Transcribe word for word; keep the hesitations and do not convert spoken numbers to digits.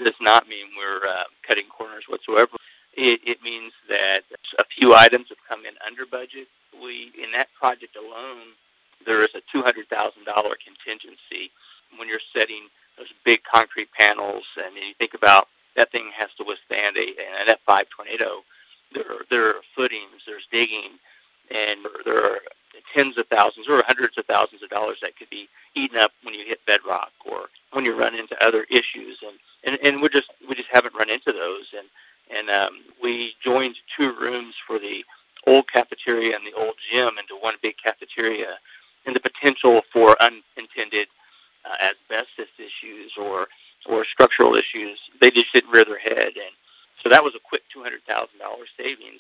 does not mean we're uh, cutting corners whatsoever. It, it means that a few items have come in under budget. We, in that project alone, there is a two hundred thousand dollars contingency when you're setting those big concrete panels, and you think about that thing has to withstand a, an F five tornado. There are, there are footings, there's digging, and there are tens of thousands or hundreds of thousands of dollars that could be eaten up when you hit bedrock or when you run into other issues. And, and, and we just we just haven't run into those. And and um, we joined two rooms for the old cafeteria and the old gym into one big cafeteria, and the potential for unintended uh, asbestos issues or or structural issues, they just didn't rear their head. And so that was a quick two hundred thousand dollars savings.